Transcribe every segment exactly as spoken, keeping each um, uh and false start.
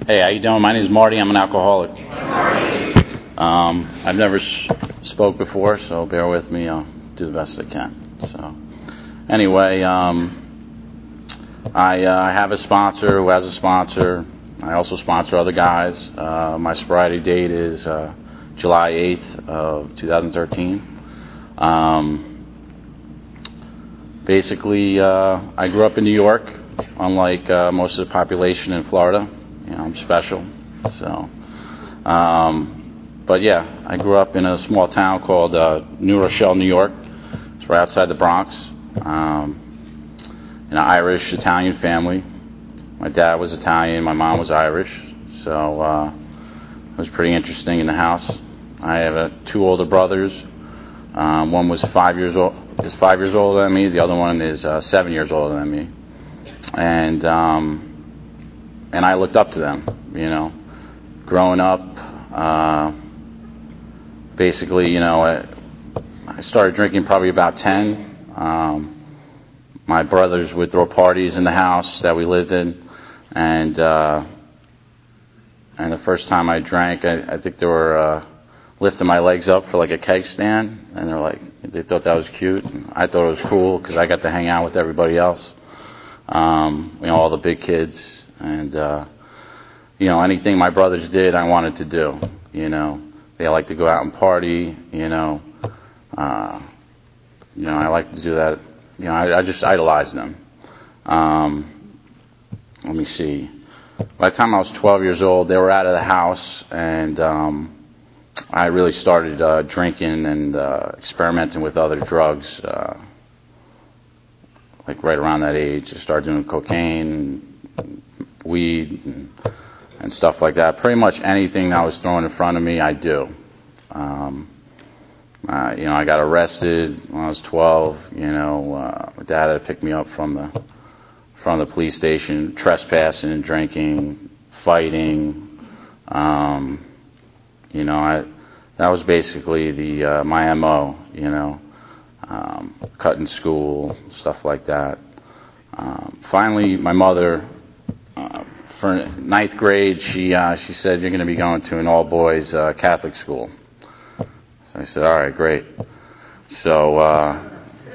Hey, how you doing? My name is Marty. I'm an alcoholic. Um, I've never s- spoke before, so bear with me. I'll do the best I can. So, anyway, um, I uh, have a sponsor who has a sponsor. I also sponsor other guys. Uh, my sobriety date is uh, July eighth of two thousand thirteen. Um, basically, uh, I grew up in New York, unlike uh, most of the population in Florida. You know, I'm special. So, um, but yeah, I grew up in a small town called uh, New Rochelle, New York. It's right outside the Bronx. Um, in an Irish Italian family. My dad was Italian, my mom was Irish. So uh, it was pretty interesting in the house. I have uh, two older brothers. Um, one was five years old, is five years older than me. The other one is uh, seven years older than me. And um, and I looked up to them, you know. Growing up, uh, basically, you know, I, I started drinking probably about ten. Um, my brothers would throw parties in the house that we lived in, and uh, and the first time I drank, I, I think they were uh, lifting my legs up for like a keg stand, and they're like, they thought that was cute. I thought it was cool because I got to hang out with everybody else, um, you know, all the big kids, and uh, you know, anything my brothers did, I wanted to do. You know, they like to go out and party. You know, uh, you know, I like to do that. You know, I, I just idolized them. Um, let me see. By the time I was twelve years old, they were out of the house, and um, I really started uh, drinking and uh, experimenting with other drugs. Uh, like right around that age, I started doing cocaine, and weed, and, and stuff like that. Pretty much anything that was thrown in front of me, I do. Um, uh, you know, I got arrested when I was twelve. You know, uh, my dad had to pick me up from the from the police station, trespassing and drinking, fighting. Um, you know, I that was basically the uh, my M O. You know, um, cutting school, stuff like that. Um, finally, my mother. Uh, For ninth grade, she uh, she said, "You're going to be going to an all-boys uh, Catholic school." So I said, "All right, great." So uh,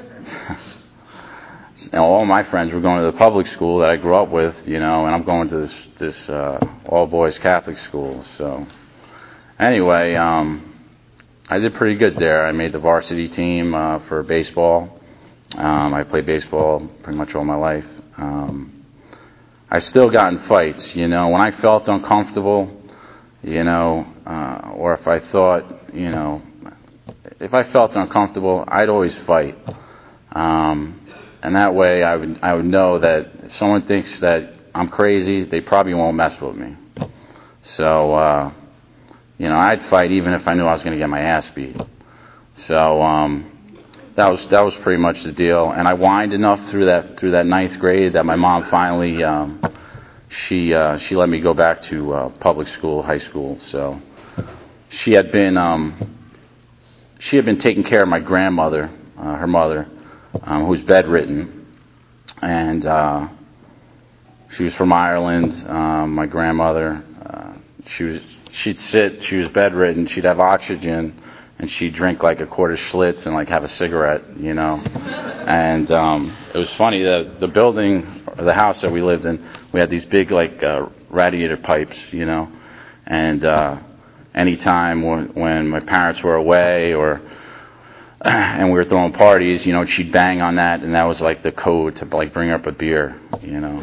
and all my friends were going to the public school that I grew up with, you know, and I'm going to this this uh, all-boys Catholic school. So anyway, um, I did pretty good there. I made the varsity team uh, for baseball. Um, I played baseball pretty much all my life. Um, I still got in fights, you know, when I felt uncomfortable, you know, uh, or if I thought, you know, if I felt uncomfortable, I'd always fight. Um, and that way I would, I would know that if someone thinks that I'm crazy, they probably won't mess with me. So, uh, you know, I'd fight even if I knew I was going to get my ass beat. So, um, That was that was pretty much the deal, and I whined enough through that through that ninth grade that my mom finally um, she uh, she let me go back to uh, public school, high school. So she had been um, she had been taking care of my grandmother, uh, her mother, um, who's bedridden, and uh, she was from Ireland. Um, my grandmother, uh, she was she'd sit, she was bedridden, she'd have oxygen. And she'd drink like a quart of Schlitz and like have a cigarette, you know. And um, it was funny, the the building, or the house that we lived in, we had these big like uh, radiator pipes, you know. And uh, anytime when, when my parents were away or and we were throwing parties, you know, she'd bang on that, and that was like the code to like bring up a beer, you know.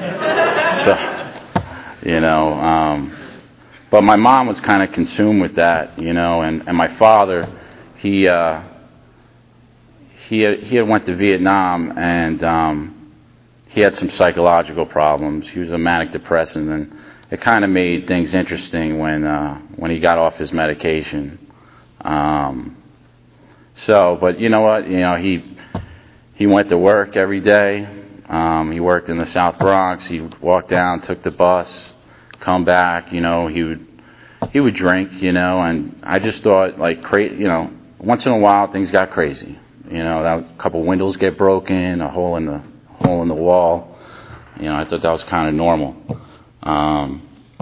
So, you know. Um, But my mom was kind of consumed with that, you know, and, and my father, he uh, he had, he had went to Vietnam, and um, he had some psychological problems. He was a manic depressant, and it kind of made things interesting when uh, when he got off his medication. Um, so, but you know what, you know, he he went to work every day. Um, he worked in the South Bronx. He walked down, took the bus. Come back, you know, he would he would drink, you know, and I just thought like cra- you know, once in a while things got crazy, you know, that a couple windows get broken, a hole in the hole in the wall, you know, I thought that was kind of normal. Um,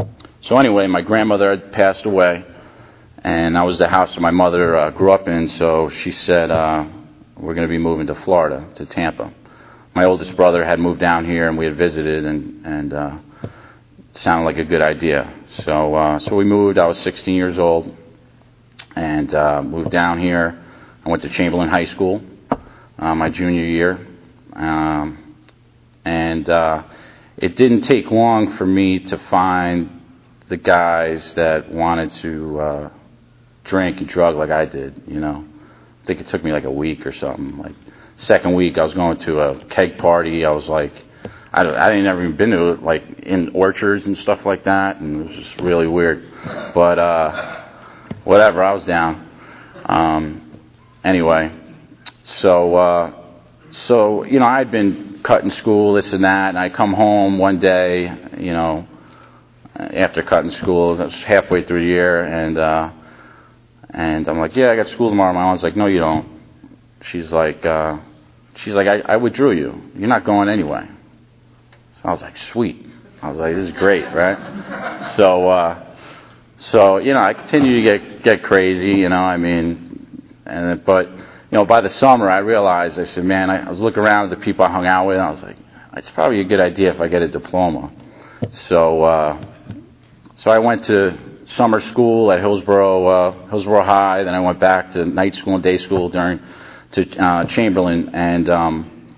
So anyway, my grandmother had passed away, and that was the house that my mother uh, grew up in. So she said, uh, we're going to be moving to Florida, to Tampa. My oldest brother had moved down here, and we had visited, and, and uh, it sounded like a good idea. So uh, so we moved. I was sixteen years old, and uh, moved down here. I went to Chamberlain High School uh, my junior year. Um, and uh, it didn't take long for me to find the guys that wanted to uh, drink and drug like I did, you know. I think it took me like a week or something. Like, second week, I was going to a keg party. I was like, I, don't, I didn't ever even been to it, like, in orchards and stuff like that, and it was just really weird. But uh, whatever, I was down. Um, anyway, so, uh, so you know, I'd been cutting school, this and that, and I come home one day, you know, after cutting school, it was halfway through the year, and uh, and I'm like, yeah, I got school tomorrow. My mom's like, no, you don't. She's like, uh, she's like, I, I withdrew you. You're not going anyway. So I was like, sweet. I was like, this is great, right? So, uh, so you know, I continue to get get crazy, you know. I mean, and but you know, by the summer, I realized. I said, man, I, I was looking around at the people I hung out with, and I was like, it's probably a good idea if I get a diploma. So, uh, so I went to summer school at Hillsborough, uh, Hillsborough High. Then I went back to night school and day school during to uh, Chamberlain, and um,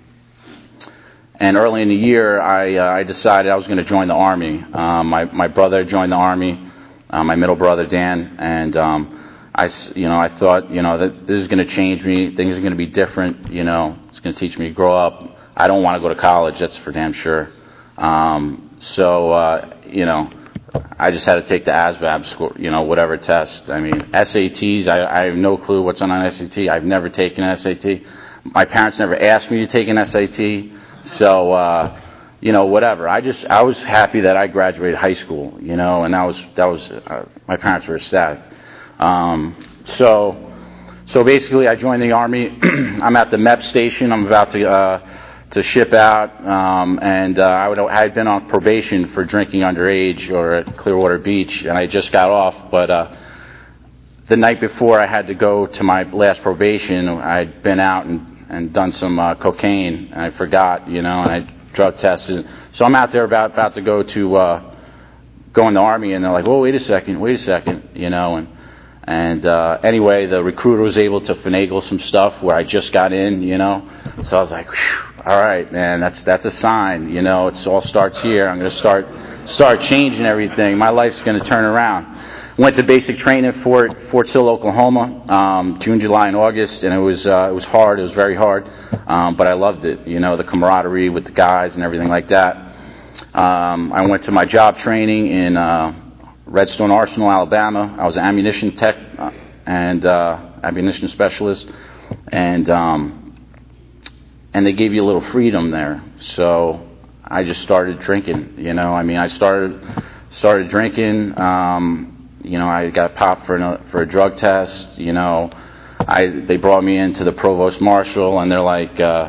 and early in the year, I uh, I decided I was going to join the Army. Um, my my brother joined the Army, uh, my middle brother Dan, and um, I you know I thought you know that this is going to change me. Things are going to be different. You know, it's going to teach me to grow up. I don't want to go to college. That's for damn sure. Um, so uh, you know. I just had to take the A S V A B score, you know, whatever test. I mean, S A Ts, I, I have no clue what's on an S A T. I've never taken an S A T. My parents never asked me to take an S A T. So, uh, you know, whatever. I just, I was happy that I graduated high school, you know, and that was, that was, uh, my parents were ecstatic. Um, so, so basically I joined the Army. I'm at the M E P station. I'm about to, uh, to ship out, um, and uh, I, would, I had been on probation for drinking underage or at Clearwater Beach, and I just got off, but uh, the night before I had to go to my last probation, I'd been out and, and done some uh, cocaine, and I forgot, you know, and I drug tested. So I'm out there about, about to go to uh, go in the Army, and they're like, whoa, wait a second, wait a second, you know, and And uh, anyway, the recruiter was able to finagle some stuff where I just got in, you know. So I was like, all right, man, that's that's a sign, you know. It all starts here. I'm going to start start changing everything. My life's going to turn around. Went to basic training at Fort Fort Sill, Oklahoma, um, June, July, and August, and it was uh, it was hard. It was very hard, um, but I loved it. You know, the camaraderie with the guys and everything like that. Um, I went to my job training in Uh, Redstone Arsenal, Alabama. I was an ammunition tech uh, and uh, ammunition specialist, and um, and they gave you a little freedom there. So I just started drinking. You know, I mean, I started started drinking. Um, you know, I got popped for a, for a drug test. You know, I they brought me into the provost marshal, and they're like. Uh,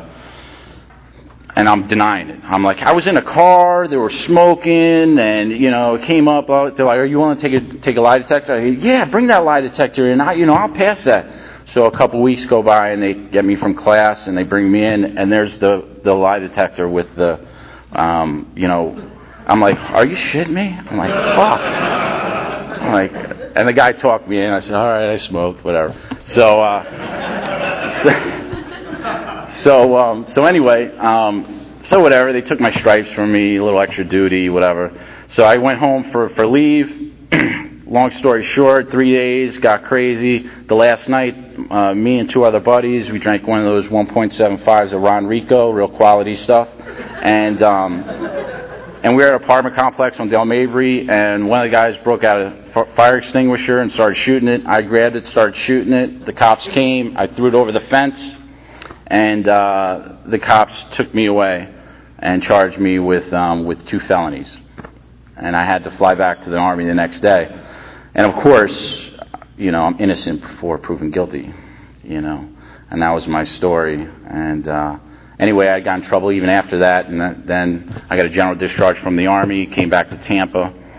And I'm denying it. I'm like, I was in a car, they were smoking, and, you know, it came up, uh, they're like, are you willing to take a, take a lie detector? I go, yeah, bring that lie detector in, I, you know, I'll pass that. So a couple weeks go by, and they get me from class, and they bring me in, and there's the, the lie detector with the, um, you know, I'm like, are you shitting me? I'm like, fuck. I'm like, and the guy talked me in, I said, all right, I smoked, whatever. So, uh, so, So, um, so anyway, um, so whatever, they took my stripes from me, a little extra duty, whatever. So I went home for, for leave. Long story short, three days, got crazy. The last night, uh, me and two other buddies, we drank one of those one point seven fives of Ron Rico, real quality stuff. And, um, and we were at an apartment complex on Del Mabry, and one of the guys broke out a fire extinguisher and started shooting it. I grabbed it, started shooting it. The cops came. I threw it over the fence. And uh, the cops took me away and charged me with um, with two felonies. And I had to fly back to the Army the next day. And of course, you know, I'm innocent before proven guilty, you know. And that was my story. And uh, anyway, I got in trouble even after that. And then I got a general discharge from the Army, came back to Tampa.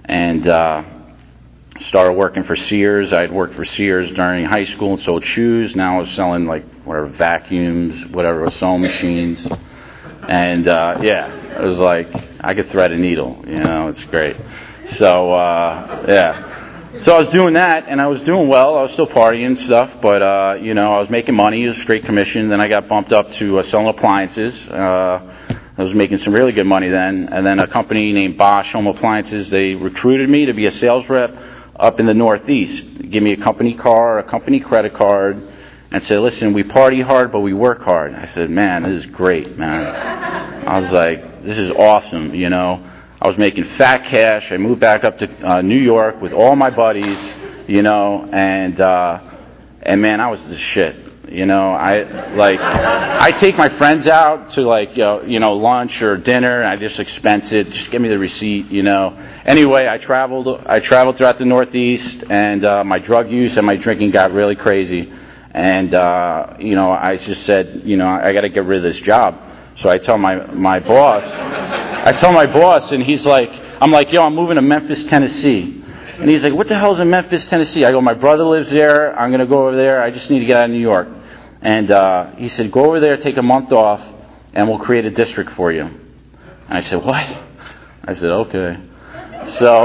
and uh, started working for Sears. I'd worked for Sears during high school and sold shoes. Now I was selling like whatever vacuums, whatever sewing machines, and uh, yeah, it was like I could thread a needle. You know, it's great. So uh, yeah. So I was doing that, and I was doing well. I was still partying and stuff, but, uh, you know, I was making money. It was straight commission. Then I got bumped up to uh, selling appliances. Uh, I was making some really good money then. And then a company named Bosch Home Appliances, they recruited me to be a sales rep up in the Northeast. Give me a company car, a company credit card, and said, listen, we party hard, but we work hard. I said, man, this is great, man. I was like, this is awesome, you know. I was making fat cash. I moved back up to uh, New York with all my buddies, you know, and uh, and man, I was the shit. You know, I like I take my friends out to like you know, you know lunch or dinner, and I just expense it. Just give me the receipt, you know. Anyway, I traveled. I traveled throughout the Northeast, and uh, my drug use and my drinking got really crazy. And uh, you know, I just said, you know, I got to get rid of this job. So I tell my my boss. I tell my boss, and he's like, I'm like, yo, I'm moving to Memphis, Tennessee. And he's like, what the hell's in Memphis, Tennessee? I go, my brother lives there. I'm going to go over there. I just need to get out of New York. And uh, he said, go over there, take a month off, and we'll create a district for you. And I said, what? I said, okay. So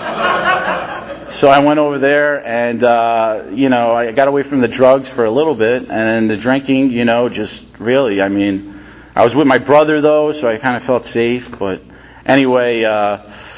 uh, so I went over there, and, uh, you know, I got away from the drugs for a little bit, and then the drinking, you know, just really, I mean, I was with my brother, though, so I kind of felt safe. But anyway, uh,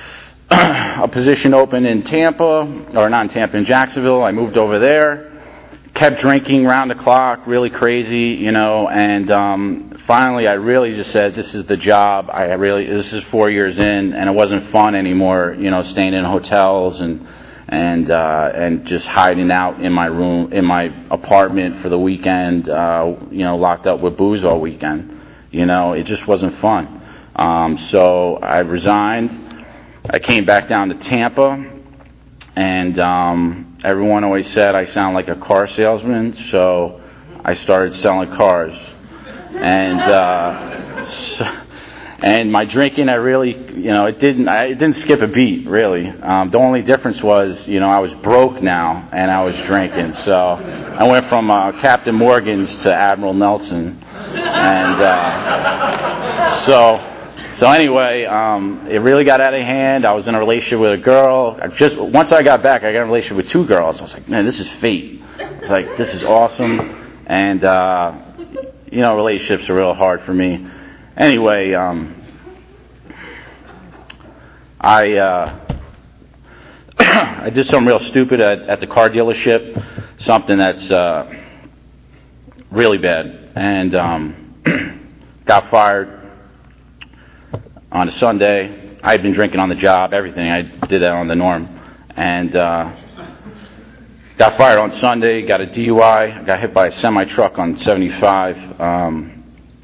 a position opened in Tampa, or not in Tampa, in Jacksonville. I moved over there, kept drinking round the clock, really crazy, you know, and um, finally I really just said, this is the job. I really, this is four years in, and it wasn't fun anymore, you know, staying in hotels and and uh, and just hiding out in my room, in my apartment for the weekend, uh, you know, locked up with booze all weekend. You know, it just wasn't fun. Um, so I resigned. I came back down to Tampa, and um, everyone always said I sound like a car salesman, so I started selling cars. And uh, so, and my drinking, I really, you know, it didn't, I, it didn't skip a beat, really. Um, the only difference was, you know, I was broke now, and I was drinking. So I went from uh, Captain Morgan's to Admiral Nelson. And uh, so, so anyway, um, it really got out of hand. I was in a relationship with a girl. I just once I got back, I got in a relationship with two girls. I was like, man, this is fate. It's like, this is awesome. And uh, you know, relationships are real hard for me. Anyway, um, I uh, I did something real stupid at, at the car dealership. Something that's uh, really bad. And um, got fired on a Sunday. I had been drinking on the job, everything. I did that on the norm. And uh, got fired on Sunday, got a D U I, got hit by a semi-truck on seventy-five um,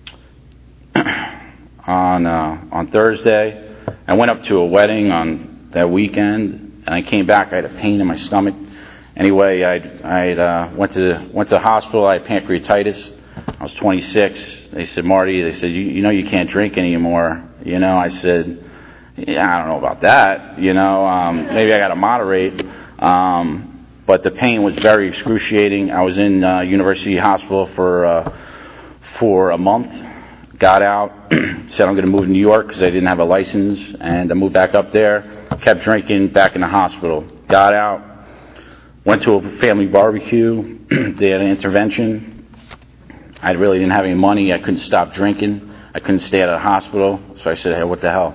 on uh, on Thursday. I went up to a wedding on that weekend, and I came back. I had a pain in my stomach. Anyway, I I uh, went to went to the hospital. I had pancreatitis. I was twenty-six. They said, Marty, they said, you, you know you can't drink anymore. You know, I said, yeah, I don't know about that. You know, um, maybe I got to moderate. Um, but the pain was very excruciating. I was in uh, University Hospital for uh, for a month. Got out, said I'm going to move to New York because I didn't have a license, and I moved back up there. Kept drinking, back in the hospital. Got out, went to a family barbecue. They had an intervention. I really didn't have any money. I couldn't stop drinking. I couldn't stay at a hospital. So I said, hey, what the hell?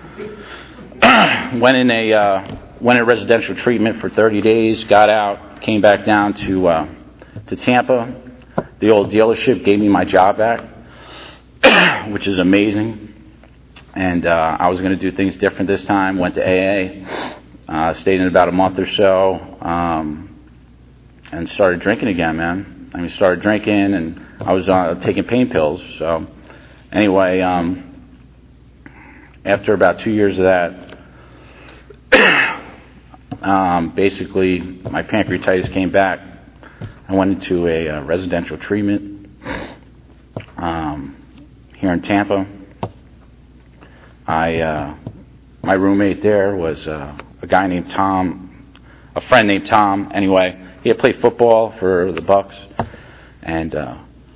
went in a uh, went in residential treatment for thirty days. Got out. Came back down to uh, to Tampa. The old dealership gave me my job back, which is amazing. And uh, I was going to do things different this time. Went to A A. Uh, stayed in about a month or so, um, and started drinking again, man. I mean, started drinking, and I was uh, taking pain pills. So, anyway, um, after about two years of that, um, basically my pancreatitis came back. I went into a uh, residential treatment um, here in Tampa. I uh, my roommate there was uh, a guy named Tom, a friend named Tom. Anyway, he had played football for the Bucks, and uh,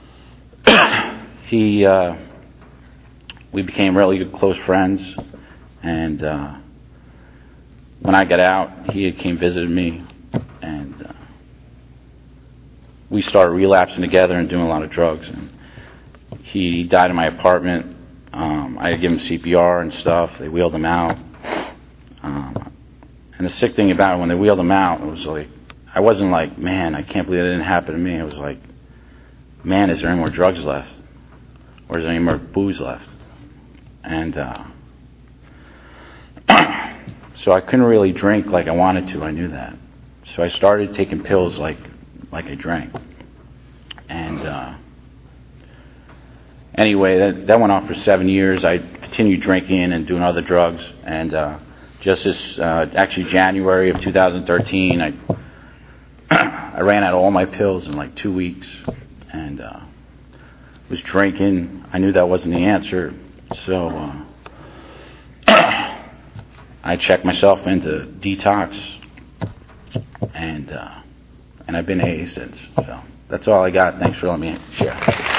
he uh, we became really good, close friends. And uh, when I got out, he had came visited me, and uh, we started relapsing together and doing a lot of drugs. And he died in my apartment. Um, I had given him C P R and stuff. They wheeled him out. Um, and the sick thing about it, when they wheeled him out, it was like, I wasn't like, man, I can't believe that didn't happen to me. It was like, man, is there any more drugs left? Or is there any more booze left? And uh, so I couldn't really drink like I wanted to. I knew that. So I started taking pills like like I drank. And uh, anyway, that, that went on for seven years. I continued drinking and doing other drugs. And uh, just this, uh, actually January of two thousand thirteen, I I ran out of all my pills in like two weeks. And uh, was drinking. I knew that wasn't the answer. So uh, I checked myself into detox. And uh, and I've been A A since. So that's all I got. Thanks for letting me share.